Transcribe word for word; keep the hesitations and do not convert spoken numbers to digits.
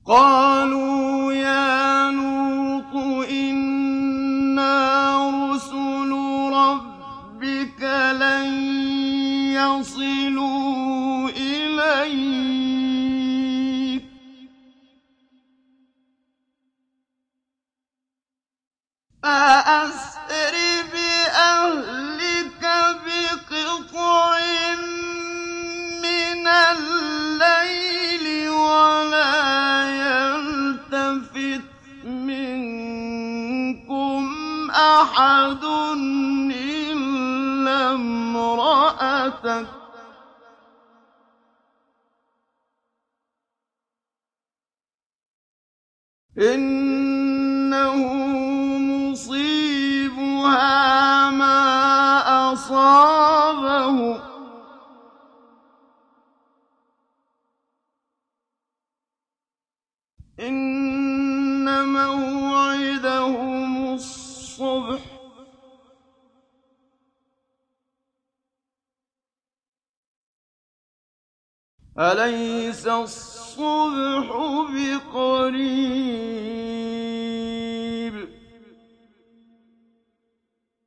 قَالُوا يَا لُوطُ إِنَّا رُسُلُ رَبِّكَ لَن يَصِلُوا إِلَيْكَ فَأَسْرِ بِأَهْلِكَ بِقِطْعٍ مِّنَ اللَّيْلِ وَلَا يَلْتَفِتْ مِنكُمْ أَحَدٌ إِلَّا امْرَأَتَكَ ۖ إِنَّهُ مُصِيبُهَا مَا أَصَابَهُمْ ۚ إِنَّ مَوْعِدَهُمُ الصُّبْحُ ۚ أَلَيْسَ الصُّبْحُ بِقَرِيبٍ